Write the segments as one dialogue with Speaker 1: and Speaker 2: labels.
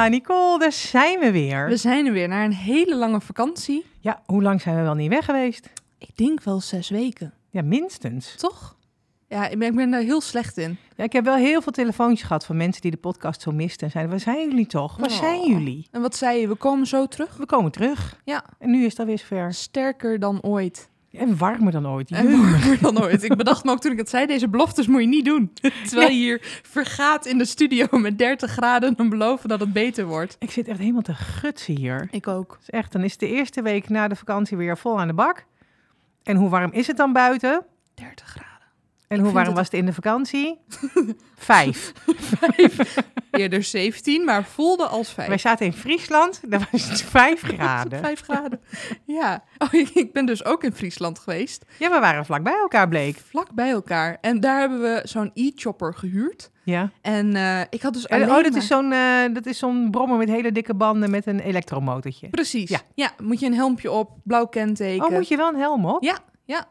Speaker 1: Ja, Nicole, daar zijn we weer.
Speaker 2: We zijn er weer naar een hele lange vakantie.
Speaker 1: Ja, hoe lang zijn we wel niet weg geweest?
Speaker 2: Ik denk wel 6 weken.
Speaker 1: Ja, minstens.
Speaker 2: Toch? Ja, ik ben daar heel slecht in.
Speaker 1: Ja, ik heb wel heel veel telefoontjes gehad van mensen die de podcast zo misten. En zeiden, waar zijn jullie toch? Waar zijn jullie?
Speaker 2: En wat zei je? We komen zo terug?
Speaker 1: We komen terug.
Speaker 2: Ja.
Speaker 1: En nu is het alweer zover.
Speaker 2: Sterker dan ooit.
Speaker 1: En warmer dan ooit.
Speaker 2: En warmer dan ooit. Ik bedacht me ook toen ik het zei, deze beloftes moet je niet doen. Terwijl je hier vergaat in de studio met 30 graden en beloven dat het beter wordt.
Speaker 1: Ik zit echt helemaal te gutsen hier.
Speaker 2: Ik ook.
Speaker 1: Dus echt, dan is de eerste week na de vakantie weer vol aan de bak. En hoe warm is het dan buiten?
Speaker 2: 30 graden.
Speaker 1: En hoe warm was het in de vakantie? 5.
Speaker 2: Eerder 17, maar voelde als 5.
Speaker 1: Wij zaten in Friesland, daar was het 5 graden.
Speaker 2: 5 graden. Ja. Oh, ik ben dus ook in Friesland geweest.
Speaker 1: Ja, we waren vlak bij elkaar, bleek.
Speaker 2: Vlak bij elkaar. En daar hebben we zo'n e-chopper gehuurd.
Speaker 1: Ja.
Speaker 2: En ik had dus alleen
Speaker 1: dat is zo'n brommer met hele dikke banden met een elektromotortje.
Speaker 2: Precies. Ja, moet je een helmpje op, blauw kenteken.
Speaker 1: Oh, moet je wel een helm op?
Speaker 2: Ja.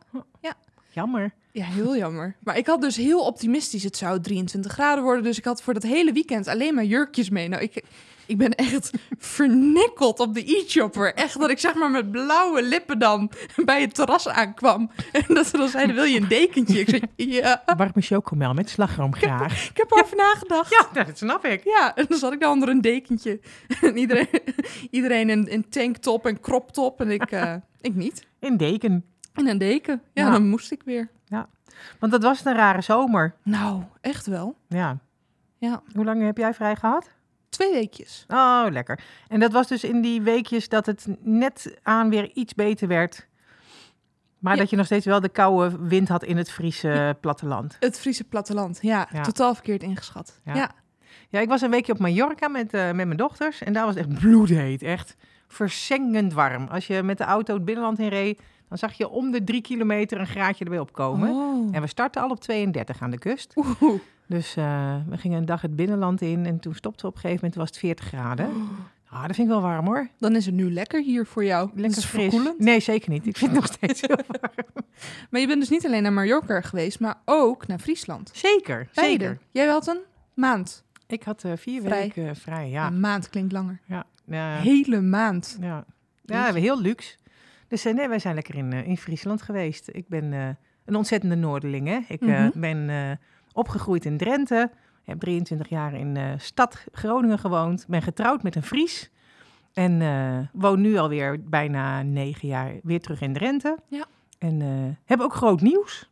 Speaker 1: Jammer.
Speaker 2: Ja, heel jammer. Maar ik had dus heel optimistisch, het zou 23 graden worden. Dus ik had voor dat hele weekend alleen maar jurkjes mee. Nou, ik ben echt vernikkeld op de e-chopper. Echt dat ik zeg maar met blauwe lippen dan bij het terras aankwam. En dat ze dan zeiden, wil je een dekentje? Ik zei, ja.
Speaker 1: Warme chocomel met slagroom graag.
Speaker 2: Ik heb erover nagedacht.
Speaker 1: Ja, dat snap ik.
Speaker 2: Ja, en dan zat ik dan onder een dekentje. En iedereen in tanktop en crop top. En ik niet.
Speaker 1: In deken.
Speaker 2: In een deken. Ja,
Speaker 1: Ja.
Speaker 2: dan moest ik weer.
Speaker 1: Ja. Want dat was een rare zomer.
Speaker 2: Nou, echt wel.
Speaker 1: Ja.
Speaker 2: Ja,
Speaker 1: Hoe lang heb jij vrij gehad?
Speaker 2: 2 weekjes.
Speaker 1: Oh, lekker. En dat was dus in die weekjes dat het net aan weer iets beter werd. Maar
Speaker 2: Ja.
Speaker 1: dat je nog steeds wel de koude wind had in het Friese platteland.
Speaker 2: Het Friese platteland. Ja,
Speaker 1: Ja.
Speaker 2: totaal verkeerd ingeschat.
Speaker 1: Ja.
Speaker 2: Ja.
Speaker 1: Ja, ik was een weekje op Mallorca met mijn dochters. En daar was het echt bloedheet. Echt verzengend warm. Als je met de auto het binnenland in reed, dan zag je om de 3 kilometer een graadje erbij opkomen.
Speaker 2: Oh.
Speaker 1: En we startten al op 32 aan de kust.
Speaker 2: Oeh.
Speaker 1: Dus we gingen een dag het binnenland in. En toen stopten we op een gegeven moment, was het 40 graden. Ah, dat vind ik wel warm hoor.
Speaker 2: Dan is het nu lekker hier voor jou.
Speaker 1: Lekker
Speaker 2: Dat is
Speaker 1: fris.
Speaker 2: verkoelend.
Speaker 1: Nee, zeker niet. Ik vind het nog steeds heel warm.
Speaker 2: Maar je bent dus niet alleen naar Mallorca geweest, maar ook naar Friesland.
Speaker 1: Zeker,
Speaker 2: Beide.
Speaker 1: zeker.
Speaker 2: Jij had een maand.
Speaker 1: Ik had 4
Speaker 2: Vrij.
Speaker 1: weken vrij, ja.
Speaker 2: Een maand klinkt langer.
Speaker 1: Ja, ja,
Speaker 2: Hele maand.
Speaker 1: ja. Ja, heel luxe. Dus nee, wij zijn lekker in Friesland geweest. Ik ben een ontzettende Noorderling, hè. Ik ben opgegroeid in Drenthe. Heb 23 jaar in stad Groningen gewoond. Ben getrouwd met een Fries. En woon nu alweer bijna 9 jaar weer terug in Drenthe.
Speaker 2: Ja.
Speaker 1: En heb ook groot nieuws.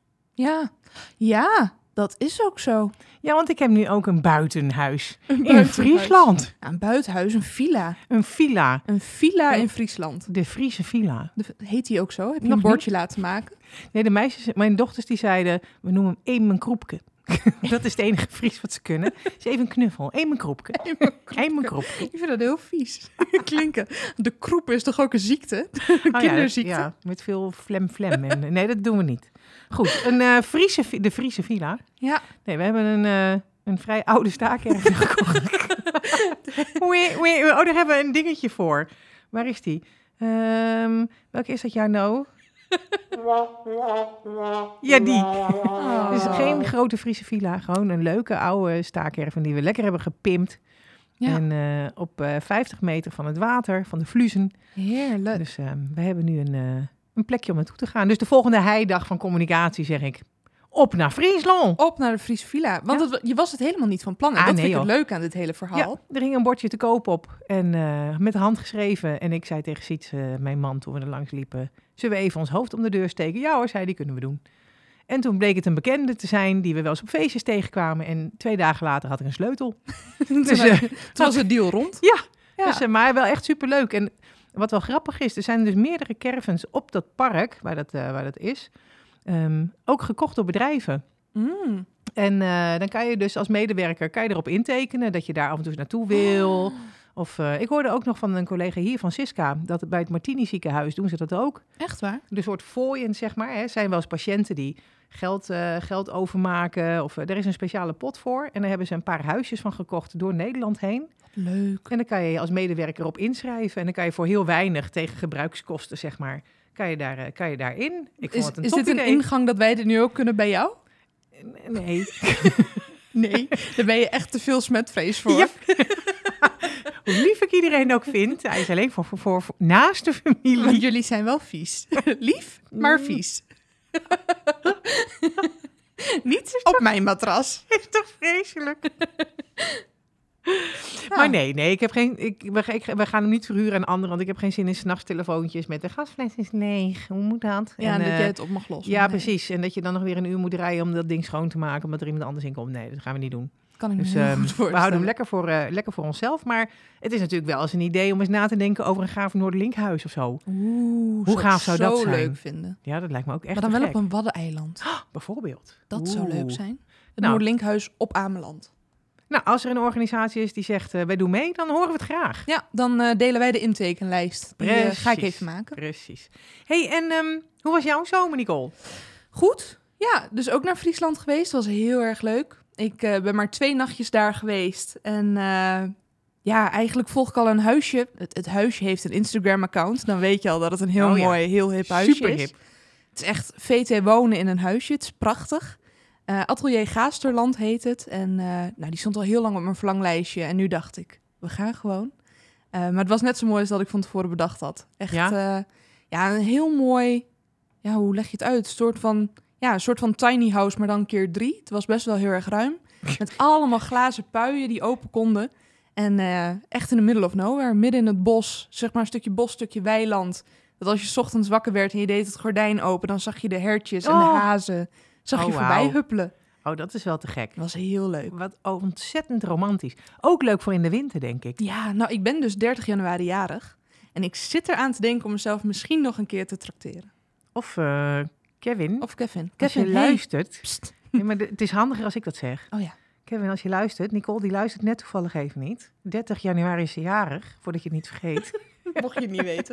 Speaker 2: Ja, dat is ook zo.
Speaker 1: Ja, want ik heb nu ook een buitenhuis in
Speaker 2: buitenhuis.
Speaker 1: Friesland.
Speaker 2: Ja, een buitenhuis, een villa.
Speaker 1: Een villa.
Speaker 2: Een villa in Friesland.
Speaker 1: De Friese villa.
Speaker 2: Heet die ook zo? Heb je
Speaker 1: Nog
Speaker 2: een bordje laten maken?
Speaker 1: Nee, de meisjes, mijn dochters die zeiden, we noemen hem Eemenkroepke. Dat is het enige Fries wat ze kunnen. Is even een knuffel. Eemenkroepke. Eemenkroepke.
Speaker 2: Ik vind dat heel vies klinken. De kroep is toch ook een ziekte? Een
Speaker 1: Oh
Speaker 2: kinderziekte?
Speaker 1: Ja, met veel flem. En, nee, dat doen we niet. Goed, de Friese villa.
Speaker 2: Ja.
Speaker 1: Nee, we hebben een vrij oude staakerf gekocht. Oh, daar hebben we een dingetje voor. Waar is die? Welke is dat jaar nou? Ja, die.
Speaker 2: Oh.
Speaker 1: Het is geen grote Friese villa. Gewoon een leuke oude staakerven die we lekker hebben gepimpt.
Speaker 2: Ja.
Speaker 1: En op 50 meter van het water, van de Vluzen.
Speaker 2: Heerlijk.
Speaker 1: Dus we hebben nu een plekje om naartoe te gaan. Dus de volgende heidag van communicatie zeg ik, op naar Friesland.
Speaker 2: Op naar de Friese villa. Want je was het helemaal niet van plan. En
Speaker 1: Ah,
Speaker 2: dat
Speaker 1: nee,
Speaker 2: vind ik het
Speaker 1: joh.
Speaker 2: leuk aan dit hele verhaal.
Speaker 1: Ja, er hing een bordje te koop op en met de hand geschreven. En ik zei tegen Siets, mijn man, toen we er langs liepen, zullen we even ons hoofd om de deur steken? Ja hoor, zei die, kunnen we doen. En toen bleek het een bekende te zijn die we wel eens op feestjes tegenkwamen. En 2 dagen later had ik een sleutel.
Speaker 2: Toen was het deal rond.
Speaker 1: Ja. Dus, maar wel echt superleuk. En wat wel grappig is, er zijn dus meerdere caravans op dat park, waar dat is, ook gekocht door bedrijven.
Speaker 2: Mm.
Speaker 1: En dan kan je dus als medewerker erop intekenen dat je daar af en toe naartoe wil.
Speaker 2: Oh.
Speaker 1: Of ik hoorde ook nog van een collega hier van Siska, dat bij het Martini ziekenhuis doen ze dat ook.
Speaker 2: Echt waar?
Speaker 1: De soort fooien, zeg maar. Er zijn wel eens patiënten die geld overmaken. Of er is een speciale pot voor. En daar hebben ze een paar huisjes van gekocht door Nederland heen.
Speaker 2: Leuk.
Speaker 1: En dan kan je als medewerker op inschrijven. En dan kan je voor heel weinig tegen gebruikskosten, zeg maar, kan je daarin. Ik vond het een
Speaker 2: Is
Speaker 1: top
Speaker 2: dit een
Speaker 1: idee.
Speaker 2: ingang dat wij dit nu ook kunnen bij jou?
Speaker 1: Nee.
Speaker 2: Nee, daar ben je echt te veel smetvrees voor.
Speaker 1: Ja. Hoe lief ik iedereen ook vind. Hij is alleen voor naast de familie.
Speaker 2: Want jullie zijn wel vies. Lief, maar vies. Niet op mijn matras.
Speaker 1: Is toch vreselijk? Maar nee, ik heb geen. We gaan hem niet verhuren aan anderen, want ik heb geen zin in 's nachts telefoontjes met de gasfles is leeg. Hoe moet dat?
Speaker 2: Ja, en dat
Speaker 1: jij
Speaker 2: jij het op mag lossen.
Speaker 1: Ja, precies. En dat je dan nog weer een uur moet rijden om dat ding schoon te maken, omdat er iemand anders in komt. Nee, dat gaan we niet doen.
Speaker 2: Kan ik me
Speaker 1: Dus
Speaker 2: heel goed
Speaker 1: we houden hem
Speaker 2: voorstellen.
Speaker 1: lekker voor onszelf. Maar het is natuurlijk wel eens een idee om eens na te denken over een gaaf Noorderlinkhuis of zo.
Speaker 2: Hoe
Speaker 1: gaaf zou dat zijn?
Speaker 2: leuk vinden.
Speaker 1: Ja, dat lijkt me ook echt
Speaker 2: Maar dan
Speaker 1: te
Speaker 2: wel
Speaker 1: gek.
Speaker 2: op een waddeneiland.
Speaker 1: Bijvoorbeeld.
Speaker 2: Dat zou leuk
Speaker 1: Oeh.
Speaker 2: zijn. Het
Speaker 1: Nou.
Speaker 2: Noorderlinkhuis op Ameland.
Speaker 1: Nou, als er een organisatie is die zegt, wij doen mee, dan horen we het graag.
Speaker 2: Ja, dan delen wij de intekenlijst. Die ga ik
Speaker 1: Precies.
Speaker 2: even maken.
Speaker 1: Precies. Hey, en hoe was jouw zomer, Nicole?
Speaker 2: Goed. Ja, dus ook naar Friesland geweest. Was heel erg leuk. Ik ben maar 2 nachtjes daar geweest. En ja, eigenlijk volg ik al een huisje. Het huisje heeft een Instagram-account. Dan weet je al dat het een heel mooi, heel hip huisje
Speaker 1: Super
Speaker 2: is.
Speaker 1: hip.
Speaker 2: Het is echt VT wonen in een huisje. Het is prachtig. Atelier Gaasterland heet het. En nou, die stond al heel lang op mijn verlanglijstje. En nu dacht ik, we gaan gewoon. Maar het was net zo mooi als dat ik van tevoren bedacht had. Echt ja, een heel mooi... Ja, hoe leg je het uit? Een soort van tiny house, maar dan keer 3. Het was best wel heel erg ruim. Met allemaal glazen puien die open konden. En echt in the middle of nowhere. Midden in het bos. Zeg maar een stukje bos, stukje weiland. Dat als je 's ochtends wakker werd en je deed het gordijn open... dan zag je de hertjes en de hazen... zag je voorbij
Speaker 1: wauw.
Speaker 2: huppelen.
Speaker 1: Oh, dat is wel te gek.
Speaker 2: Dat was heel leuk.
Speaker 1: Wat ontzettend romantisch. Ook leuk voor in de winter, denk ik.
Speaker 2: Ja, nou, ik ben dus 30 januari jarig. En ik zit eraan te denken om mezelf misschien nog een keer te trakteren.
Speaker 1: Of Kevin,
Speaker 2: Of Kevin.
Speaker 1: als je
Speaker 2: Kevin,
Speaker 1: luistert.
Speaker 2: Pst.
Speaker 1: Nee, maar het is handiger als ik dat zeg.
Speaker 2: Oh ja.
Speaker 1: Kevin, als je luistert. Nicole, die luistert net toevallig even niet. 30 januari is ze jarig, voordat je het niet vergeet.
Speaker 2: Mocht je het niet weten.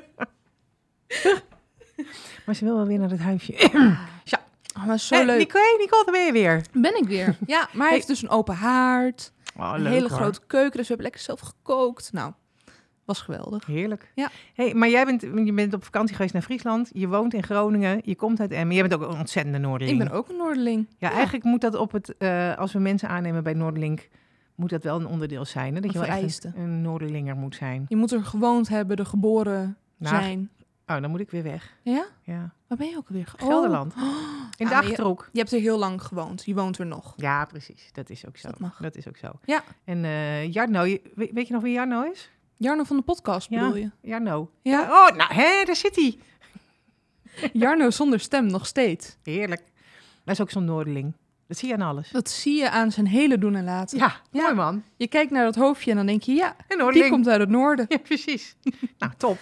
Speaker 1: Maar ze wil wel weer naar het huisje.
Speaker 2: Ja. Oh, maar zo leuk.
Speaker 1: Nicole, daar ben je weer.
Speaker 2: Ben ik weer. Ja, maar hij heeft dus een open haard.
Speaker 1: Oh,
Speaker 2: Een
Speaker 1: leuk,
Speaker 2: hele
Speaker 1: hoor.
Speaker 2: grote keuken. Dus we hebben lekker zelf gekookt. Nou, was geweldig.
Speaker 1: Heerlijk.
Speaker 2: Ja.
Speaker 1: Hey, maar je bent op vakantie geweest naar Friesland. Je woont in Groningen. Je komt uit Emmen. Jij bent ook een ontzettende Noorderling.
Speaker 2: Ik ben ook een Noorderling.
Speaker 1: Ja, eigenlijk moet dat op het... als we mensen aannemen bij Noorderlink... moet dat wel een onderdeel zijn. Hè? Dat
Speaker 2: Een
Speaker 1: je wel
Speaker 2: vereiste.
Speaker 1: echt een Noorderlinger moet zijn.
Speaker 2: Je moet er gewoond hebben, er geboren
Speaker 1: Nou,
Speaker 2: zijn.
Speaker 1: Oh, dan moet ik weer weg.
Speaker 2: Ja?
Speaker 1: Ja.
Speaker 2: Waar ben je ook alweer?
Speaker 1: Gelderland. In de
Speaker 2: maar je-
Speaker 1: Achterhoek.
Speaker 2: Je hebt er heel lang gewoond. Je woont er nog.
Speaker 1: Ja, precies. Dat is ook zo.
Speaker 2: Dat mag.
Speaker 1: Dat is ook zo.
Speaker 2: Ja.
Speaker 1: En Jarno, weet je nog wie Jarno is?
Speaker 2: Jarno van de podcast
Speaker 1: Ja.
Speaker 2: bedoel je?
Speaker 1: Jarno.
Speaker 2: Ja.
Speaker 1: Oh, nou, daar zit hij.
Speaker 2: Jarno zonder stem nog steeds.
Speaker 1: Heerlijk. Dat is ook zo'n Noorderling. Dat zie je aan alles.
Speaker 2: Dat zie je aan zijn hele doen en laten.
Speaker 1: Ja,
Speaker 2: Ja.
Speaker 1: mooi man.
Speaker 2: Je kijkt naar dat hoofdje en dan denk je, ja,
Speaker 1: Een
Speaker 2: die
Speaker 1: Noorderling.
Speaker 2: komt uit het noorden.
Speaker 1: Ja, precies. Nou, top.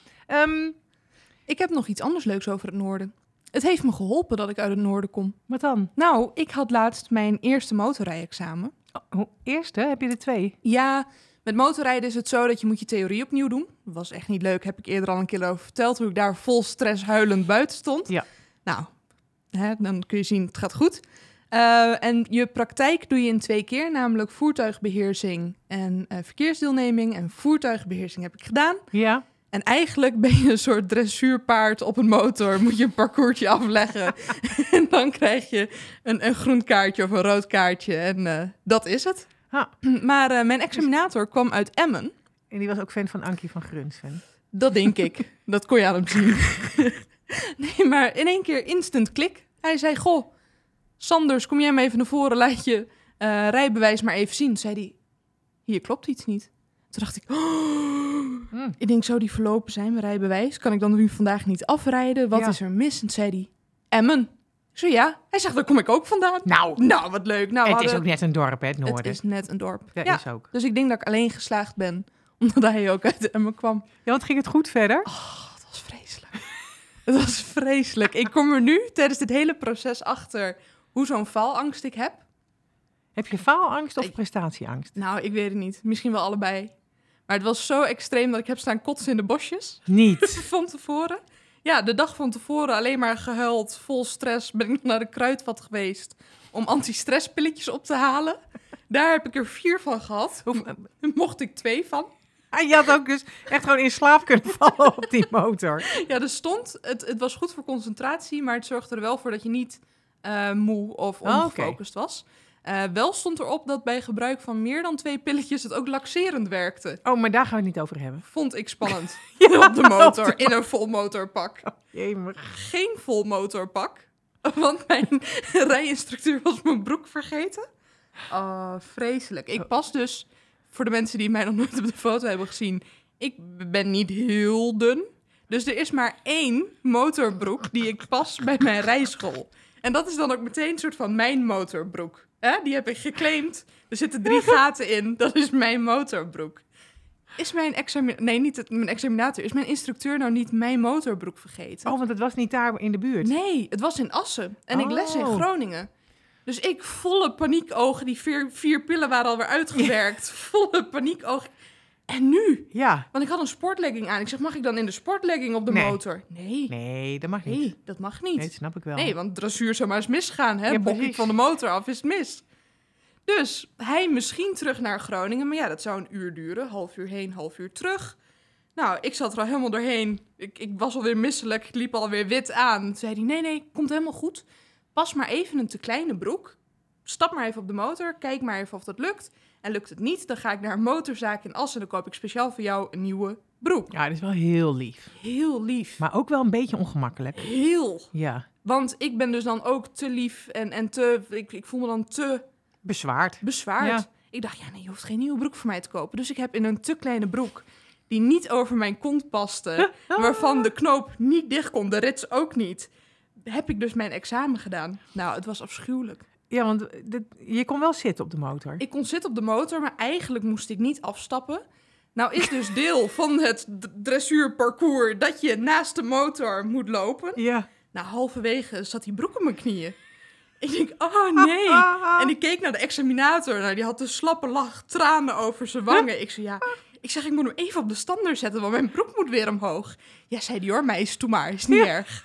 Speaker 2: Ik heb nog iets anders leuks over het noorden. Het heeft me geholpen dat ik uit het noorden kom.
Speaker 1: Wat dan?
Speaker 2: Nou, ik had laatst mijn eerste motorrijexamen.
Speaker 1: Eerste, heb je er 2?
Speaker 2: Ja, met motorrijden is het zo dat je moet je theorie opnieuw doen. Dat was echt niet leuk, heb ik eerder al een keer over verteld, hoe ik daar vol stress huilend buiten stond.
Speaker 1: Ja.
Speaker 2: Nou, dan kun je zien, het gaat goed. En je praktijk doe je in 2 keer, namelijk voertuigbeheersing en verkeersdeelneming. En voertuigbeheersing heb ik gedaan.
Speaker 1: Ja.
Speaker 2: En eigenlijk ben je een soort dressuurpaard op een motor. Moet je een parcoursje afleggen. En dan krijg je een groen kaartje of een rood kaartje. En dat is het.
Speaker 1: Ah.
Speaker 2: Maar mijn examinator kwam uit Emmen.
Speaker 1: En die was ook fan van Ankie van Grunsven.
Speaker 2: Dat denk ik. Dat kon je aan hem zien. Nee, maar in 1 keer instant klik. Hij zei, goh, Sanders, kom jij maar even naar voren. Laat je rijbewijs maar even zien. Toen zei hij, hier klopt iets niet. Toen dacht ik, ik denk, zou die verlopen zijn, mijn rijbewijs? Kan ik dan nu vandaag niet afrijden? Wat
Speaker 1: Ja.
Speaker 2: is er mis? En toen zei hij, Emmen. Ik zei, ja. Hij zegt, daar kom ik ook vandaan. Nou, wat leuk. Nou,
Speaker 1: Het is ook net een dorp, hè, het Noorden.
Speaker 2: Het is net een dorp.
Speaker 1: Dat
Speaker 2: Ja,
Speaker 1: is ook.
Speaker 2: dus ik denk dat ik alleen geslaagd ben, omdat hij ook uit Emmen kwam.
Speaker 1: Ja, want ging het goed verder?
Speaker 2: Het was vreselijk. Het was vreselijk. Ik kom er nu tijdens dit hele proces achter hoe zo'n faalangst ik heb.
Speaker 1: Heb je faalangst of prestatieangst?
Speaker 2: Nou, ik weet het niet. Misschien wel allebei. Maar het was zo extreem dat ik heb staan kotsen in de bosjes.
Speaker 1: Niet.
Speaker 2: Van tevoren. Ja, de dag van tevoren alleen maar gehuild, vol stress. Ben ik nog naar de kruidvat geweest om anti-stresspilletjes op te halen. Daar heb ik er 4 van gehad. Mocht ik 2 van.
Speaker 1: Ah, je had ook dus echt gewoon in slaap kunnen vallen op die motor.
Speaker 2: Ja, er stond, het was goed voor concentratie, maar het zorgde er wel voor dat je niet moe of
Speaker 1: Oh, oké.
Speaker 2: ongefocust was. Wel stond erop dat bij gebruik van meer dan 2 pilletjes het ook laxerend werkte.
Speaker 1: Oh, maar daar gaan we het niet over hebben.
Speaker 2: Vond ik spannend.
Speaker 1: Ja,
Speaker 2: op de motor, in een vol motorpak.
Speaker 1: Jemig.
Speaker 2: Geen vol motorpak, want mijn rijinstructeur was mijn broek vergeten. Oh, vreselijk. Ik pas dus, voor de mensen die mij nog nooit op de foto hebben gezien, ik ben niet heel dun. Dus er is maar 1 motorbroek die ik pas bij mijn rijschool. En dat is dan ook meteen een soort van mijn motorbroek. Die heb ik geclaimd. Er zitten 3 gaten in. Dat is mijn motorbroek. Is mijn mijn examinator. Is mijn instructeur nou niet mijn motorbroek vergeten?
Speaker 1: Oh, want het was niet daar in de buurt.
Speaker 2: Nee, het was in Assen. En ik les in Groningen. Dus ik volle paniekogen. Die 4 pillen waren alweer uitgewerkt. Ja. Volle paniekogen. En nu?
Speaker 1: Ja.
Speaker 2: Want ik had een sportlegging aan. Ik zeg, mag ik dan in de sportlegging op de motor? Nee.
Speaker 1: Nee, dat mag niet.
Speaker 2: Nee, dat mag niet.
Speaker 1: Nee, dat snap ik wel.
Speaker 2: Nee, want dressuur zou maar eens misgaan. Hè?
Speaker 1: Ja,
Speaker 2: Bok ik
Speaker 1: precies.
Speaker 2: van de motor af, is het mis. Dus hij misschien terug naar Groningen. Maar ja, dat zou een uur duren. Half uur heen, half uur terug. Nou, ik zat er al helemaal doorheen. Ik was alweer misselijk. Ik liep alweer wit aan. Toen zei hij, nee, komt helemaal goed. Pas maar even een te kleine broek. Stap maar even op de motor. Kijk maar even of dat lukt. En lukt het niet, dan ga ik naar een motorzaak in Assen. En dan koop ik speciaal voor jou een nieuwe broek.
Speaker 1: Ja, dat is wel heel lief.
Speaker 2: Heel lief.
Speaker 1: Maar ook wel een beetje ongemakkelijk.
Speaker 2: Heel.
Speaker 1: Ja.
Speaker 2: Want ik ben dus dan ook te lief en te... Ik voel me dan te
Speaker 1: Bezwaard.
Speaker 2: bezwaard.
Speaker 1: Ja.
Speaker 2: Ik dacht, ja nee, je hoeft geen nieuwe broek voor mij te kopen. Dus ik heb in een te kleine broek, die niet over mijn kont paste, waarvan de knoop niet dicht kon, de rits ook niet, heb ik dus mijn examen gedaan. Nou, het was afschuwelijk.
Speaker 1: Ja, want je kon wel zitten op de motor.
Speaker 2: Ik kon zitten op de motor, maar eigenlijk moest ik niet afstappen. Nou is dus deel van het dressuurparcours dat je naast de motor moet lopen.
Speaker 1: Ja.
Speaker 2: Nou, halverwege zat die broek op mijn knieën. Ik denk, oh nee. En ik keek naar de examinator. Nou, die had de slappe lach, tranen over zijn wangen. Ik zei, ja, ik moet hem even op de stander zetten, want mijn broek moet weer omhoog. Ja, zei die hoor, meis, doe maar, is niet erg.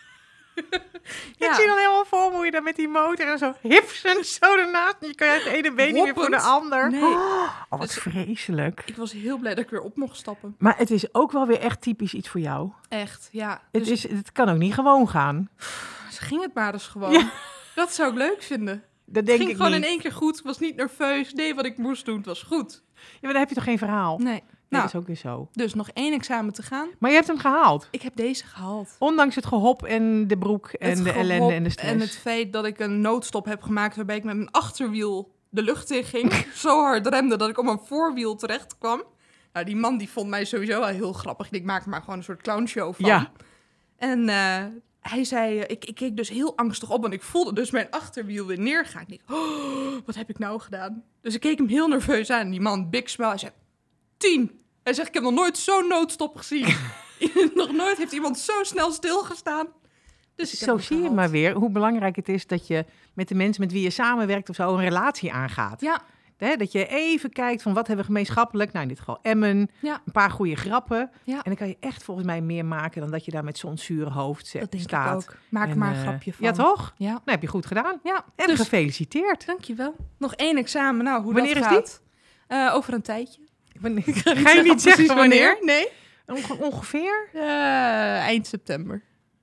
Speaker 1: Ik zie dan helemaal voor hoe je dan met die motor en zo hipsen zo ernaast. Je kan het ene been niet meer voor de ander.
Speaker 2: Nee.
Speaker 1: Oh, wat
Speaker 2: Dus
Speaker 1: vreselijk.
Speaker 2: ik was heel blij dat ik weer op mocht stappen.
Speaker 1: Maar het is ook wel weer echt typisch iets voor jou.
Speaker 2: Echt, ja.
Speaker 1: Het kan ook niet gewoon gaan.
Speaker 2: Dus ging het maar dus gewoon.
Speaker 1: Ja.
Speaker 2: Dat zou ik leuk vinden.
Speaker 1: Dat denk
Speaker 2: Het ging
Speaker 1: ik
Speaker 2: gewoon
Speaker 1: niet.
Speaker 2: in één keer goed. Was niet nerveus. Deed wat ik moest doen. Het was goed.
Speaker 1: Ja, maar dan heb je toch geen verhaal?
Speaker 2: Nee.
Speaker 1: Nee,
Speaker 2: Nou,
Speaker 1: dat is ook weer zo.
Speaker 2: dus nog 1 examen te gaan.
Speaker 1: Maar je hebt hem gehaald.
Speaker 2: Ik heb deze gehaald.
Speaker 1: Ondanks het gehop en de broek en
Speaker 2: Het
Speaker 1: de
Speaker 2: gehop
Speaker 1: ellende en de stress.
Speaker 2: en het feit dat ik een noodstop heb gemaakt waarbij ik met mijn achterwiel de lucht in ging. Zo hard remde dat ik op mijn voorwiel terecht kwam. Nou, die man die vond mij sowieso wel heel grappig. Ik maak er maar gewoon een soort clownshow van.
Speaker 1: Ja.
Speaker 2: En hij zei, ik keek dus heel angstig op, want ik voelde dus mijn achterwiel weer neergaan. Ik dacht, oh, wat heb ik nou gedaan? Dus ik keek hem heel nerveus aan. Die man, big smile, hij zei, 10. Hij zegt, ik heb nog nooit zo'n noodstop gezien. Nog nooit heeft iemand zo snel stilgestaan. Dus ik heb
Speaker 1: Zo
Speaker 2: hem
Speaker 1: zie je
Speaker 2: gehaald.
Speaker 1: maar weer hoe belangrijk het is dat je met de mensen met wie je samenwerkt of zo een relatie aangaat.
Speaker 2: Ja,
Speaker 1: Hè, dat je even kijkt van wat hebben we gemeenschappelijk. Nou, in dit geval Emmen.
Speaker 2: ja,
Speaker 1: Een paar goede grappen.
Speaker 2: ja.
Speaker 1: En dan kan je echt volgens mij meer maken dan dat je daar met zo'n zure hoofd
Speaker 2: Dat denk
Speaker 1: staat.
Speaker 2: ik ook. Maak er
Speaker 1: En,
Speaker 2: maar een grapje van.
Speaker 1: Ja, toch?
Speaker 2: Ja.
Speaker 1: Nou, heb je goed gedaan.
Speaker 2: Ja,
Speaker 1: En
Speaker 2: dus
Speaker 1: gefeliciteerd.
Speaker 2: dankjewel. Nog 1 examen. Nou, hoe
Speaker 1: Wanneer
Speaker 2: dat
Speaker 1: is
Speaker 2: gaat. Over een tijdje.
Speaker 1: Ga je niet zeggen wanneer?
Speaker 2: Nee.
Speaker 1: Ongeveer?
Speaker 2: Eind september.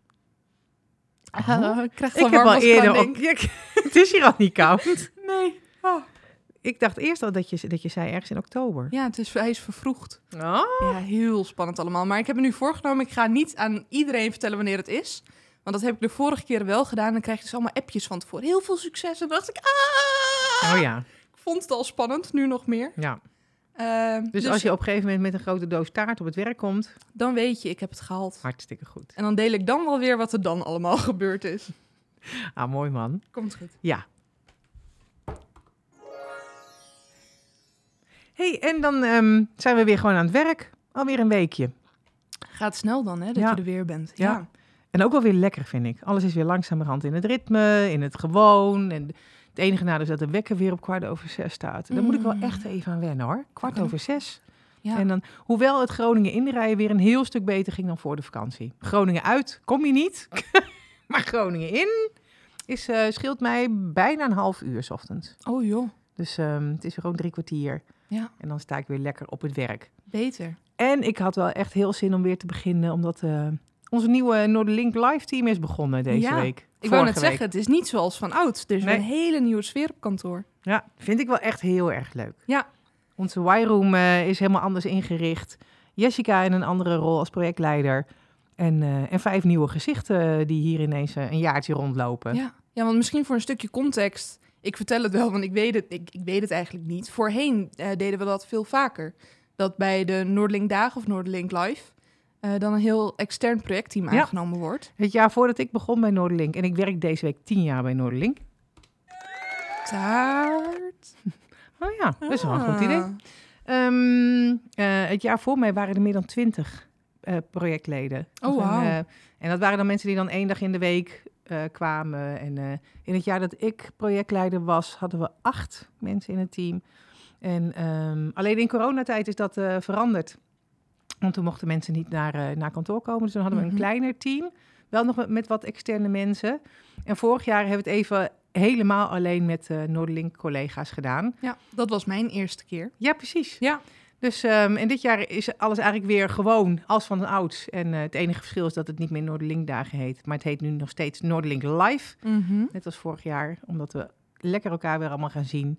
Speaker 1: Oh.
Speaker 2: Ik krijg
Speaker 1: Ik heb al eerder op... Ja, het is hier al niet koud.
Speaker 2: Nee. Oh.
Speaker 1: Ik dacht eerst al dat je zei ergens in oktober.
Speaker 2: Ja, hij is vervroegd.
Speaker 1: Oh.
Speaker 2: Ja, heel spannend allemaal. Maar ik heb me nu voorgenomen, ik ga niet aan iedereen vertellen wanneer het is. Want dat heb ik de vorige keer wel gedaan. Dan krijg je dus allemaal appjes van tevoren. Heel veel succes. En dan dacht ik,
Speaker 1: Oh ja.
Speaker 2: Ik vond het al spannend, nu nog meer.
Speaker 1: Ja.
Speaker 2: Dus
Speaker 1: als je op een gegeven moment met een grote doos taart op het werk komt,
Speaker 2: dan weet je, ik heb het gehaald.
Speaker 1: hartstikke goed.
Speaker 2: En dan deel ik dan wel weer wat er dan allemaal gebeurd is.
Speaker 1: Ah, mooi man.
Speaker 2: Komt goed.
Speaker 1: Ja. Hey, en dan zijn we weer gewoon aan het werk. Alweer een weekje.
Speaker 2: Gaat snel dan, hè, dat
Speaker 1: Ja.
Speaker 2: je er weer bent.
Speaker 1: Ja.
Speaker 2: Ja.
Speaker 1: En ook wel weer lekker, vind ik. Alles is weer langzamerhand in het ritme, in het gewoon. En het enige nadeel is dat de wekker weer op 5:15 staat. Daar moet ik wel echt even aan wennen, hoor. 5:15.
Speaker 2: Ja.
Speaker 1: En dan, hoewel het Groningen inrijden weer een heel stuk beter ging dan voor de vakantie. Groningen uit kom je niet. Maar Groningen in scheelt mij bijna een half uur 's ochtends.
Speaker 2: Oh joh,
Speaker 1: Dus het is weer gewoon 3 kwartier.
Speaker 2: ja,
Speaker 1: En dan sta ik weer lekker op het werk.
Speaker 2: beter.
Speaker 1: En ik had wel echt heel zin om weer te beginnen, omdat onze nieuwe Noorderlink live team is begonnen deze week.
Speaker 2: Ik wou net
Speaker 1: Vorige week.
Speaker 2: zeggen, het is niet zoals van oud. Er is
Speaker 1: Nee.
Speaker 2: een hele nieuwe sfeer op kantoor.
Speaker 1: Ja, vind ik wel echt heel erg leuk.
Speaker 2: Ja.
Speaker 1: Onze Y-room is helemaal anders ingericht. Jessica in een andere rol als projectleider. En 5 nieuwe gezichten die hier ineens een jaartje rondlopen.
Speaker 2: Ja, want misschien voor een stukje context. Ik vertel het wel, want ik weet het eigenlijk niet. Voorheen deden we dat veel vaker. Dat bij de Noorderlink Dagen of Noorderlink Live... dan een heel extern projectteam aangenomen wordt.
Speaker 1: Het jaar voordat ik begon bij Noorderlink. En ik werk deze week 10 jaar bij Noorderlink.
Speaker 2: Taart.
Speaker 1: Oh ja, dat is wel een goed idee. Het jaar voor mij waren er meer dan 20 projectleden.
Speaker 2: Oh,
Speaker 1: Dus
Speaker 2: wauw.
Speaker 1: en dat waren dan mensen die dan 1 dag in de week kwamen. En in het jaar dat ik projectleider was, hadden we 8 mensen in het team. En alleen in coronatijd is dat veranderd. Want toen mochten mensen niet naar kantoor komen. Dus toen hadden we een kleiner team. Wel nog met wat externe mensen. En vorig jaar hebben we het even helemaal alleen met Noorderlink collega's gedaan.
Speaker 2: Ja, dat was mijn eerste keer.
Speaker 1: Ja, precies.
Speaker 2: Ja.
Speaker 1: Dus en dit jaar is alles eigenlijk weer gewoon als van ouds. En het enige verschil is dat het niet meer Noorderlink Dagen heet. Maar het heet nu nog steeds Noorderlink Live. Net als vorig jaar. Omdat we lekker elkaar weer allemaal gaan zien.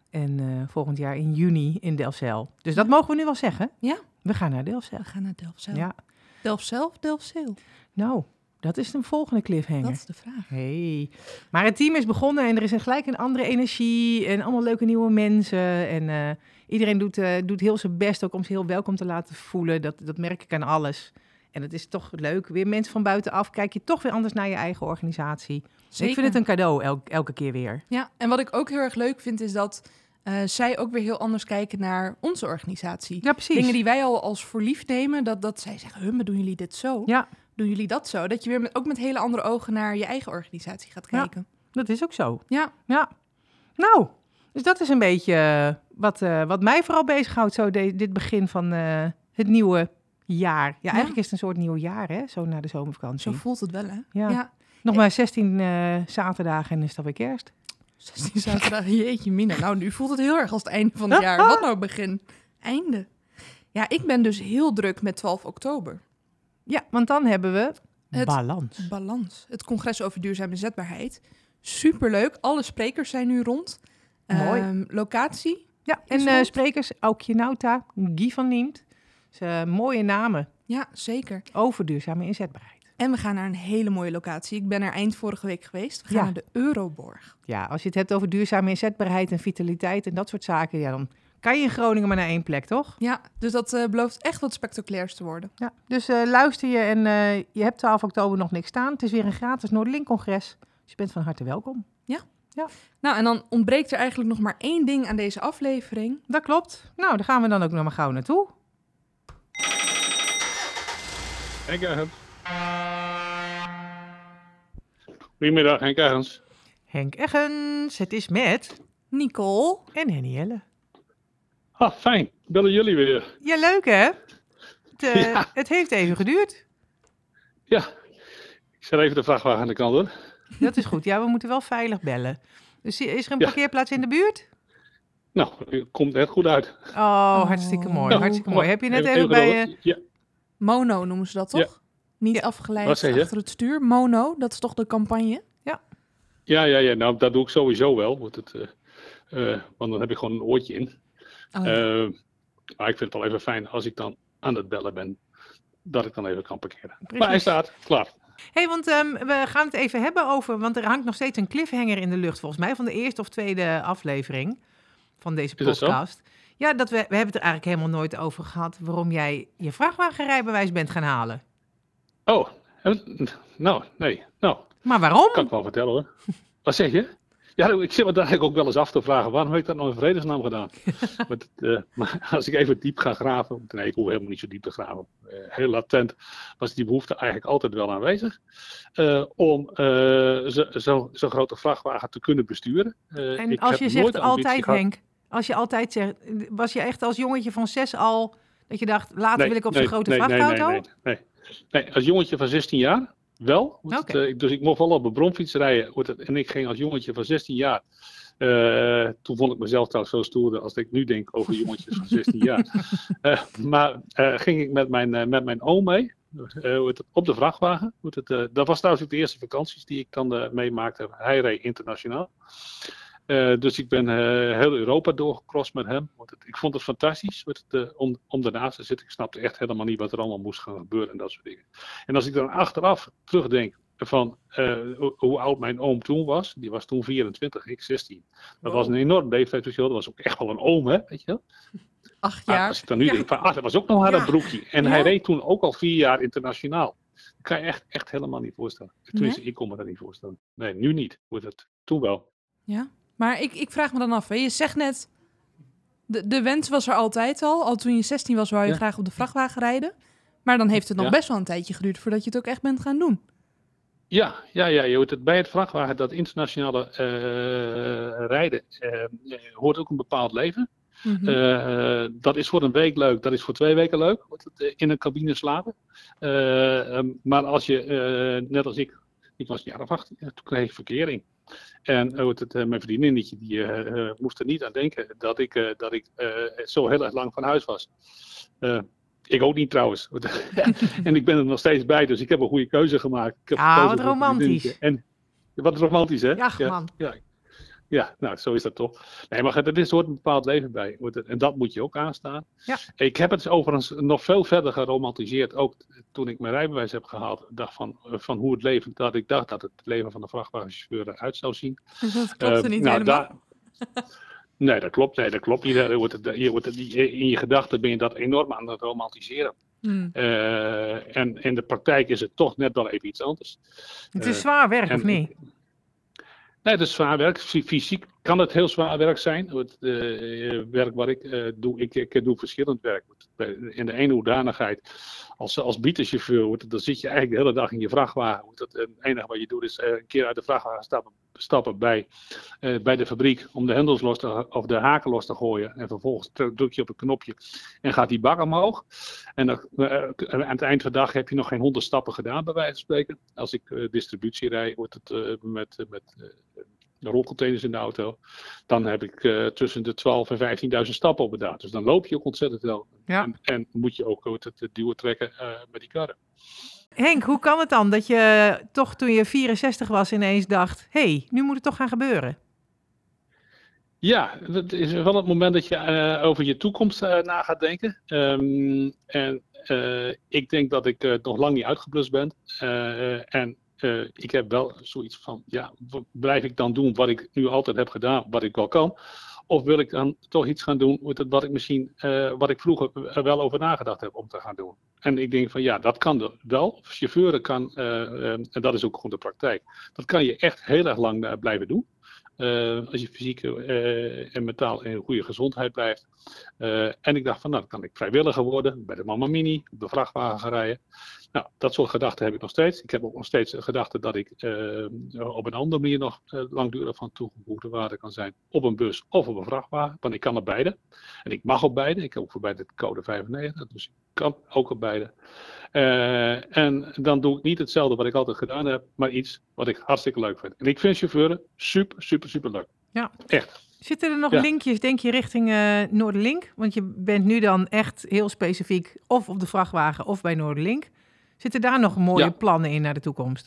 Speaker 1: En volgend jaar in juni in Delfzijl. Dus dat mogen we nu wel zeggen.
Speaker 2: Ja.
Speaker 1: We gaan naar Delfzijl.
Speaker 2: We gaan naar Delfzijl.
Speaker 1: Ja.
Speaker 2: Delfzijl of Delfzijl?
Speaker 1: Nou, dat is een volgende cliffhanger.
Speaker 2: Dat is de vraag.
Speaker 1: Hey. Maar het team is begonnen en er is gelijk een andere energie en allemaal leuke nieuwe mensen. En iedereen doet heel zijn best ook om zich heel welkom te laten voelen. Dat merk ik aan alles. En het is toch leuk. Weer mensen van buitenaf. Kijk je toch weer anders naar je eigen organisatie.
Speaker 2: Zeker.
Speaker 1: Ik vind het een cadeau elke keer weer.
Speaker 2: Ja, en wat ik ook heel erg leuk vind is dat zij ook weer heel anders kijken naar onze organisatie.
Speaker 1: Ja, precies.
Speaker 2: Dingen die wij al als voor lief nemen, dat zij zeggen, maar doen jullie dit zo?
Speaker 1: Ja,
Speaker 2: Doen jullie dat zo? Dat je weer ook met hele andere ogen naar je eigen organisatie gaat kijken.
Speaker 1: dat is ook zo.
Speaker 2: Ja.
Speaker 1: Ja. Nou, dus dat is een beetje wat mij vooral bezighoudt. Zo dit begin van het nieuwe jaar. Ja, eigenlijk is het een soort nieuw jaar, hè? Zo na de zomervakantie.
Speaker 2: Zo voelt het wel, hè?
Speaker 1: Ja. Nog maar 16 zaterdagen en is dat weer kerst.
Speaker 2: 16 zaterdagen, jeetje mina. Nou, nu voelt het heel erg als het einde van het jaar. Wat nou begin? Einde. Ja, ik ben dus heel druk met 12 oktober.
Speaker 1: Ja, want dan hebben we
Speaker 2: Het
Speaker 1: balans.
Speaker 2: Balans. Het congres over duurzame inzetbaarheid. Superleuk. Alle sprekers zijn nu rond.
Speaker 1: Mooi.
Speaker 2: Locatie.
Speaker 1: Ja,
Speaker 2: is
Speaker 1: en
Speaker 2: rond.
Speaker 1: sprekers Aukje Nauta, Guy van Niemt. Dus, mooie namen
Speaker 2: Ja, zeker.
Speaker 1: over duurzame inzetbaarheid.
Speaker 2: En we gaan naar een hele mooie locatie. Ik ben er eind vorige week geweest. We gaan
Speaker 1: Ja.
Speaker 2: naar de Euroborg.
Speaker 1: Ja, als je het hebt over duurzame inzetbaarheid en vitaliteit en dat soort zaken, ja, dan kan je in Groningen maar naar 1 plek, toch?
Speaker 2: Ja, dus dat belooft echt wat spectaculairs te worden.
Speaker 1: Ja, dus luister je en je hebt 12 oktober nog niks staan. Het is weer een gratis Noorderlink-congres. Dus je bent van harte welkom.
Speaker 2: Nou, en dan ontbreekt er eigenlijk nog maar 1 ding aan deze aflevering.
Speaker 1: Dat klopt. Nou, daar gaan we dan ook nog maar gauw naartoe.
Speaker 3: Henk Ergens. Goedemiddag, Henk Ergens.
Speaker 1: Henk Eggens, het is met
Speaker 2: Nicole.
Speaker 1: en Hennielle.
Speaker 3: Ah, fijn. Bellen jullie weer.
Speaker 1: Ja, leuk hè?
Speaker 3: Ja.
Speaker 1: Het heeft even geduurd.
Speaker 3: Ja, ik zet even de vrachtwagen aan de kant hoor.
Speaker 1: Dat is goed. Ja, we moeten wel veilig bellen. Dus is er een
Speaker 3: Ja.
Speaker 1: parkeerplaats in de buurt?
Speaker 3: Nou, het komt net goed uit.
Speaker 1: Oh, hartstikke mooi.
Speaker 2: Ja.
Speaker 1: Hartstikke mooi. Heb je net even
Speaker 3: Even
Speaker 1: bij...
Speaker 3: geduld. Ja,
Speaker 2: Mono noemen ze dat
Speaker 3: Ja.
Speaker 2: toch? Niet
Speaker 1: Ja.
Speaker 2: afgeleid
Speaker 3: Wat zeg je?
Speaker 2: achter het stuur. Mono, dat is toch de campagne?
Speaker 3: ja, nou, dat doe ik sowieso wel. Want dan heb ik gewoon een oortje in.
Speaker 2: Oh,
Speaker 3: Maar ik vind het wel even fijn als ik dan aan het bellen ben, dat ik dan even kan parkeren.
Speaker 1: Precies.
Speaker 3: Maar hij staat, klaar.
Speaker 1: Hey, want we gaan het even hebben over... Want er hangt nog steeds een cliffhanger in de lucht, volgens mij, van de eerste of tweede aflevering van deze
Speaker 3: Is dat zo?
Speaker 1: podcast. Ja, we hebben het er eigenlijk helemaal nooit over gehad waarom jij je vrachtwagenrijbewijs bent gaan halen.
Speaker 3: Oh, nou, nee. Nou,
Speaker 1: Maar waarom?
Speaker 3: kan ik wel vertellen hoor. Wat zeg je? Ja, ik zit me daar eigenlijk ook wel eens af te vragen. Waarom heb ik dat nou in vredesnaam gedaan? Maar als ik even diep ga graven. Nee, ik hoef helemaal niet zo diep te graven. Heel latent was die behoefte eigenlijk altijd wel aanwezig. Om zo'n grote vrachtwagen te kunnen besturen.
Speaker 1: En
Speaker 3: Ik
Speaker 1: als
Speaker 3: heb
Speaker 1: je
Speaker 3: nooit
Speaker 1: zegt
Speaker 3: de ambitie
Speaker 1: altijd,
Speaker 3: gehad-
Speaker 1: Henk, als je altijd zegt... Was je echt als jongetje van 6 al... Dat je dacht, later wil ik op zo'n grote vrachtauto?
Speaker 3: Nee, als jongetje van 16 jaar wel.
Speaker 1: Oké.
Speaker 3: Dus ik mocht wel op een bromfiets rijden. En ik ging als jongetje van 16 jaar. Toen vond ik mezelf trouwens zo stoer als ik nu denk over jongetjes van 16 jaar. Maar ging ik met mijn oom mee. op de vrachtwagen. Dat was trouwens ook de eerste vakanties die ik dan meemaakte. Hij reed internationaal. Dus ik ben heel Europa doorgecrossed met hem. Ik vond het fantastisch om daarnaast te zitten. Ik snapte echt helemaal niet wat er allemaal moest gaan gebeuren en dat soort dingen. En als ik dan achteraf terugdenk van hoe oud mijn oom toen was. Die was toen 24, ik 16. Dat was een enorm leeftijdsverschil. Dat was ook echt wel een oom, hè, weet je wel.
Speaker 2: 8 jaar.
Speaker 3: Als ik dan nu denk van, dat was ook nog maar een broekje. En hij reed toen ook al 4 jaar internationaal. Dat kan je echt helemaal niet voorstellen. Tenminste, ik kon me dat niet voorstellen. Nee, nu niet. Toen wel.
Speaker 2: Ja, maar ik vraag me dan af. Hè. Je zegt net, de wens was er altijd al. Al toen je 16 was, wou je graag op de vrachtwagen rijden. Maar dan heeft het nog best wel een tijdje geduurd voordat je het ook echt bent gaan doen.
Speaker 3: Ja. Bij het vrachtwagen, dat internationale rijden, hoort ook een bepaald leven. Mm-hmm. Dat is voor een week leuk, dat is voor 2 weken leuk, in een cabine slapen. Maar als je, net als ik was een jaar of 18, toen kreeg ik verkering. En mijn vriendinnetje, die moest er niet aan denken dat ik zo heel erg lang van huis was. Ik ook niet trouwens. En ik ben er nog steeds bij, dus ik heb een goede keuze gemaakt.
Speaker 1: Wat romantisch.
Speaker 3: Wat romantisch, hè?
Speaker 1: Ja, man.
Speaker 3: Ja, nou, zo is dat toch. Nee, maar er hoort een bepaald leven bij. En dat moet je ook aanstaan. Ja. Ik heb het overigens nog veel verder geromantiseerd. Ook toen ik mijn rijbewijs heb gehaald. Dacht van hoe het leven, dat ik dacht dat het leven van de vrachtwagenchauffeur eruit zou zien.
Speaker 2: Dat klopt niet helemaal.
Speaker 3: Nee, dat klopt niet. In je gedachten ben je dat enorm aan het romantiseren. En in de praktijk is het toch net wel even iets anders.
Speaker 1: Het is zwaar werk, of niet?
Speaker 3: Nee, dat is zwaar werk. Fysiek kan het heel zwaar werk zijn. Het werk wat ik doe, ik doe verschillend werk. In de ene hoedanigheid, als bietenchauffeur, dan zit je eigenlijk de hele dag in je vrachtwagen. Het enige wat je doet is een keer uit de vrachtwagen stappen bij de fabriek om de hendels of de haken los te gooien. En vervolgens druk je op een knopje en gaat die bak omhoog. En dan, aan het eind van de dag heb je nog geen 100 stappen gedaan, bij wijze van spreken. Als ik distributie rijd, wordt het met de rolcontainers in de auto. Dan heb ik tussen de 12 en 15.000 stappen op een dag. Dus dan loop je ook ontzettend wel. Ja. En moet je ook het duwen trekken met die karren.
Speaker 1: Henk, hoe kan het dan dat je toch toen je 64 was ineens dacht, nu moet het toch gaan gebeuren?
Speaker 3: Ja, dat is wel het moment dat je over je toekomst na gaat denken. Ik denk dat ik nog lang niet uitgeblust ben. Ik heb wel zoiets van, blijf ik dan doen wat ik nu altijd heb gedaan, wat ik wel kan? Of wil ik dan toch iets gaan doen wat ik vroeger wel over nagedacht heb om te gaan doen? En ik denk van dat kan wel. Chauffeuren kan, en dat is ook gewoon de praktijk, dat kan je echt heel erg lang blijven doen. Als je fysiek en mentaal in goede gezondheid blijft. En ik dacht van, dan kan ik vrijwilliger worden bij de Mama Mini, op de vrachtwagen gaan rijden. Nou, dat soort gedachten heb ik nog steeds. Ik heb ook nog steeds gedachten dat ik op een andere manier nog langdurig van toegevoegde waarde kan zijn. Op een bus of op een vrachtwagen, want ik kan op beide. En ik mag op beide. Ik heb ook voor beide de code 95, dus ik kan ook op beide. En dan doe ik niet hetzelfde wat ik altijd gedaan heb, maar iets wat ik hartstikke leuk vind. En ik vind chauffeuren super leuk.
Speaker 1: Ja.
Speaker 3: Echt.
Speaker 1: Zitten er nog linkjes, denk je, richting Noorderlink? Want je bent nu dan echt heel specifiek of op de vrachtwagen of bij Noorderlink. Zitten daar nog mooie plannen in naar de toekomst?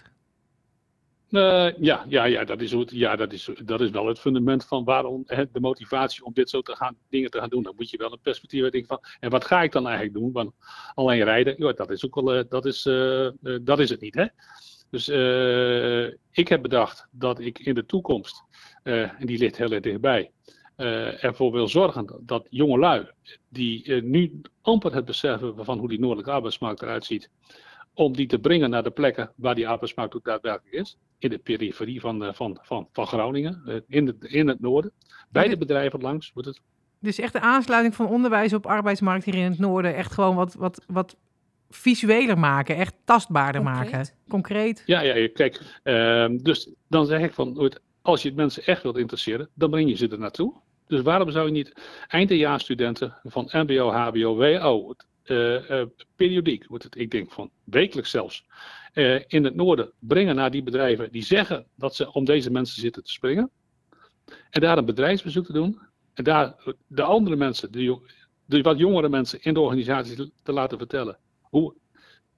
Speaker 3: Dat is wel het fundament van waarom de motivatie om dit dingen te gaan doen. Dan moet je wel een perspectief hebben van, en wat ga ik dan eigenlijk doen? Want alleen rijden, dat is ook wel, dat is het niet, hè? Dus ik heb bedacht dat ik in de toekomst, en die ligt heel erg dichtbij, ervoor wil zorgen dat jongelui die nu amper het beseffen van hoe die noordelijke arbeidsmarkt eruit ziet, om die te brengen naar de plekken waar die arbeidsmarkt ook daadwerkelijk is. In de periferie van Groningen, in het noorden. Bij de bedrijven langs.
Speaker 1: Dus echt de aansluiting van onderwijs op arbeidsmarkt hier in het noorden. Echt gewoon wat visueler maken. Echt tastbaarder maken. Concreet.
Speaker 3: Ja, kijk. Dus dan zeg ik van, als je het mensen echt wilt interesseren, dan breng je ze er naartoe. Dus waarom zou je niet eindejaarsstudenten van MBO, HBO, WO... periodiek, ik denk van wekelijks zelfs, in het noorden brengen naar die bedrijven die zeggen dat ze om deze mensen zitten te springen. En daar een bedrijfsbezoek te doen. En daar de andere mensen, de wat jongere mensen in de organisatie te laten vertellen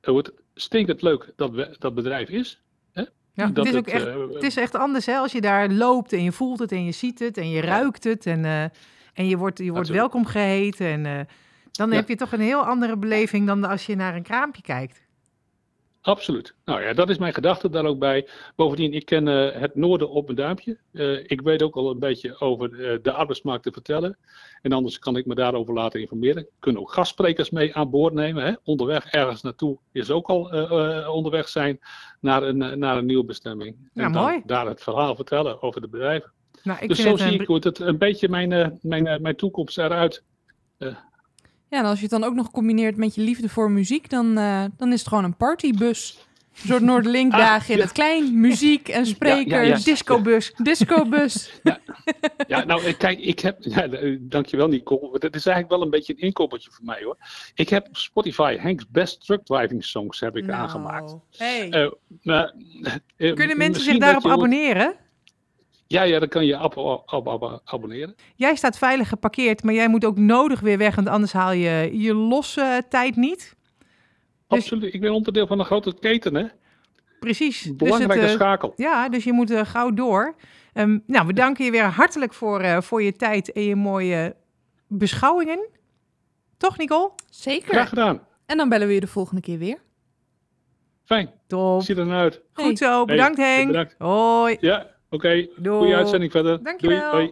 Speaker 3: hoe stinkend leuk dat bedrijf is. Hè?
Speaker 1: Ja,
Speaker 3: Dat
Speaker 1: het is echt anders hè, als je daar loopt en je voelt het en je ziet het en je ruikt het en je wordt welkom geheten. En dan heb je toch een heel andere beleving dan als je naar een kraampje kijkt.
Speaker 3: Absoluut. Nou ja, dat is mijn gedachte daar ook bij. Bovendien, ik ken het noorden op mijn duimpje. Ik weet ook al een beetje over de arbeidsmarkt te vertellen. En anders kan ik me daarover laten informeren. Ik kan ook gastsprekers mee aan boord nemen. Hè. Onderweg ergens naartoe is ook al onderweg zijn naar een nieuwe bestemming.
Speaker 1: Ja,
Speaker 3: en
Speaker 1: mooi.
Speaker 3: daar het verhaal vertellen over de bedrijven.
Speaker 1: Nou, ik
Speaker 3: dus
Speaker 1: vind
Speaker 3: zo zie ik hoe het een beetje mijn toekomst eruit.
Speaker 2: Ja, en als je het dan ook nog combineert met je liefde voor muziek, dan is het gewoon een partybus. Een soort Noorderlinkdagen in het klein, muziek en sprekers.
Speaker 1: Discobus.
Speaker 2: Discobus.
Speaker 3: Ja, nou kijk, ik heb, dankjewel Nicole, het is eigenlijk wel een beetje een inkoppertje voor mij hoor. Ik heb op Spotify Hank's Best Truck Driving Songs aangemaakt.
Speaker 2: Hey.
Speaker 1: Kunnen mensen zich daarop abonneren?
Speaker 3: Ja, dan kan je abonneren.
Speaker 1: Jij staat veilig geparkeerd, maar jij moet ook nodig weer weg, want anders haal je je losse tijd niet. Dus,
Speaker 3: absoluut, ik ben onderdeel van een grote keten, hè?
Speaker 1: Precies.
Speaker 3: Belangrijke schakel.
Speaker 1: Ja, dus je moet gauw door. Nou, we danken je weer hartelijk voor je tijd en je mooie beschouwingen. Toch, Nicole?
Speaker 2: Zeker.
Speaker 3: Graag gedaan.
Speaker 2: En dan bellen we je de volgende keer weer.
Speaker 3: Fijn.
Speaker 1: Top.
Speaker 3: Zie er naar uit.
Speaker 1: Goed zo. Bedankt, Henk.
Speaker 3: Bedankt.
Speaker 1: Hoi.
Speaker 3: Ja, oké. Goeie uitzending verder.
Speaker 1: Dankjewel.
Speaker 3: Doei.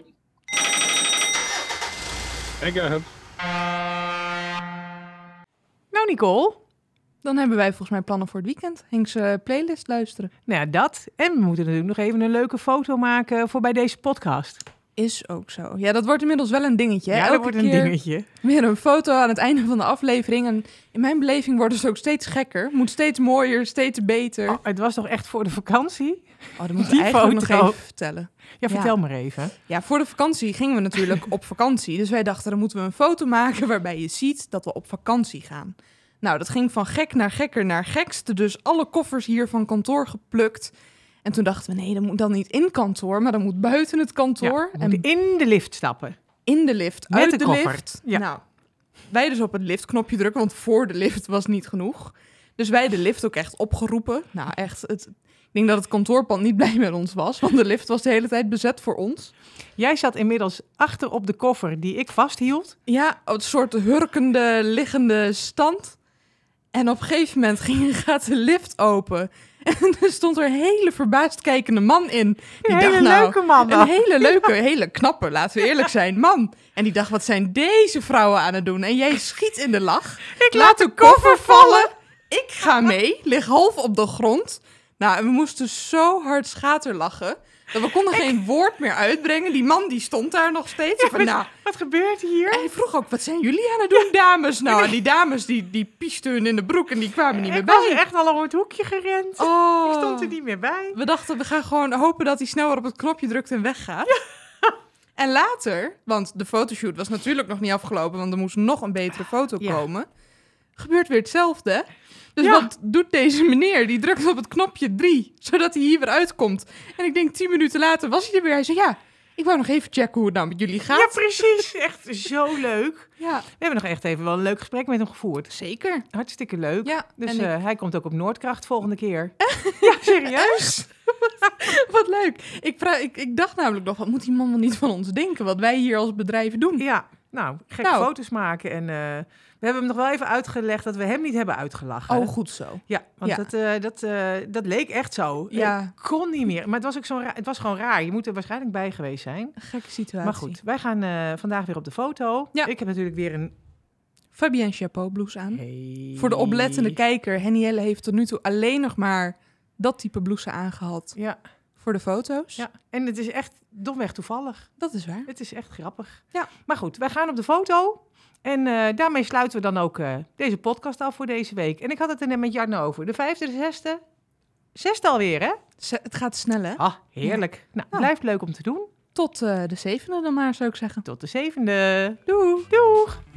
Speaker 3: Hoi.
Speaker 1: Nou, Nicole.
Speaker 2: Dan hebben wij volgens mij plannen voor het weekend. Henk's playlist luisteren.
Speaker 1: Nou ja, dat. En we moeten natuurlijk nog even een leuke foto maken voor bij deze podcast.
Speaker 2: Is ook zo. Ja, dat wordt inmiddels wel een dingetje. Hè?
Speaker 1: Ja, dat wordt een dingetje.
Speaker 2: Weer een foto aan het einde van de aflevering. En in mijn beleving wordt het ook steeds gekker. Moet steeds mooier, steeds beter.
Speaker 1: Oh, het was toch echt voor de vakantie?
Speaker 2: Oh, dat moet ik eigenlijk nog even vertellen.
Speaker 1: Ja, vertel maar even.
Speaker 2: Ja, voor de vakantie gingen we natuurlijk op vakantie. Dus wij dachten, dan moeten we een foto maken waarbij je ziet dat we op vakantie gaan. Nou, dat ging van gek naar gekker naar gekste. Dus alle koffers hier van kantoor geplukt. En toen dachten we, nee, dat moet dan niet in kantoor, maar dat moet buiten het kantoor.
Speaker 1: Ja, en in de lift stappen.
Speaker 2: In de lift,
Speaker 1: met
Speaker 2: uit
Speaker 1: de
Speaker 2: lift.
Speaker 1: koffer. Ja.
Speaker 2: Nou, wij dus op het liftknopje drukken, want voor de lift was niet genoeg. Dus wij de lift ook echt opgeroepen. Nou, echt, ik denk dat het kantoorpand niet blij met ons was, want de lift was de hele tijd bezet voor ons.
Speaker 1: Jij zat inmiddels achter op de koffer die ik vasthield.
Speaker 2: Ja, een soort hurkende, liggende stand. En op een gegeven moment gaat de lift open. En er stond er een hele verbaasd kijkende man in.
Speaker 1: Die dacht, leuke man dan.
Speaker 2: Een hele leuke, hele knappe, laten we eerlijk zijn, man. En die dacht, wat zijn deze vrouwen aan het doen? En jij schiet in de lach.
Speaker 1: Ik laat de koffer vallen.
Speaker 2: Ik ga mee, lig half op de grond. Nou, en we moesten zo hard schaterlachen. Dat we konden geen woord meer uitbrengen. Die man die stond daar nog steeds.
Speaker 1: Ja,
Speaker 2: van, nou,
Speaker 1: wat gebeurt hier?
Speaker 2: en hij vroeg ook, wat zijn jullie aan het doen, dames? Nou, en die dames die piesten hun in de broek en die kwamen niet meer bij.
Speaker 1: Ik was echt al om het hoekje gerend.
Speaker 2: Oh.
Speaker 1: Ik stond er niet meer bij.
Speaker 2: We dachten, we gaan gewoon hopen dat hij sneller op het knopje drukt en weggaat. Ja. En later, want de fotoshoot was natuurlijk nog niet afgelopen, want er moest nog een betere foto komen. Gebeurt weer hetzelfde. Dus wat doet deze meneer? Die drukt op het knopje 3, zodat hij hier weer uitkomt. En ik denk 10 minuten later was hij er weer. Hij zei, ja, ik wou nog even checken hoe het nou met jullie gaat.
Speaker 1: Ja, precies. Echt zo leuk.
Speaker 2: Ja.
Speaker 1: We hebben nog echt even wel een leuk gesprek met hem gevoerd.
Speaker 2: Zeker.
Speaker 1: Hartstikke leuk.
Speaker 2: Ja,
Speaker 1: dus hij komt ook op Noordkracht volgende keer. Ja, serieus?
Speaker 2: Wat leuk. Ik dacht namelijk nog, wat moet die man wel niet van ons denken? Wat wij hier als bedrijf doen.
Speaker 1: Ja, nou, gekke foto's maken. En we hebben hem nog wel even uitgelegd dat we hem niet hebben uitgelachen.
Speaker 2: Oh, goed zo.
Speaker 1: Ja, want dat leek echt zo.
Speaker 2: Ja.
Speaker 1: Ik kon niet meer. Maar het was ook het was gewoon raar. Je moet er waarschijnlijk bij geweest zijn.
Speaker 2: Gekke situatie.
Speaker 1: Maar goed, wij gaan vandaag weer op de foto.
Speaker 2: Ja.
Speaker 1: Ik heb natuurlijk weer een
Speaker 2: Fabienne Chapeau blouse aan. Hey. Voor de oplettende kijker, Hennielle heeft tot nu toe alleen nog maar dat type blouse aangehad.
Speaker 1: Ja.
Speaker 2: Voor de foto's.
Speaker 1: Ja, en het is echt domweg toevallig.
Speaker 2: Dat is waar.
Speaker 1: Het is echt grappig.
Speaker 2: Ja.
Speaker 1: Maar goed, wij gaan op de foto. En daarmee sluiten we dan ook deze podcast af voor deze week. En ik had het er net met Jarno over. De 5e, de 6e. 6e alweer, hè?
Speaker 2: Het gaat snel, hè?
Speaker 1: Ah, heerlijk. Ja. Nou, blijft leuk om te doen.
Speaker 2: Tot de 7e dan maar, zou ik zeggen.
Speaker 1: Tot de 7e. Doeg. Doeg.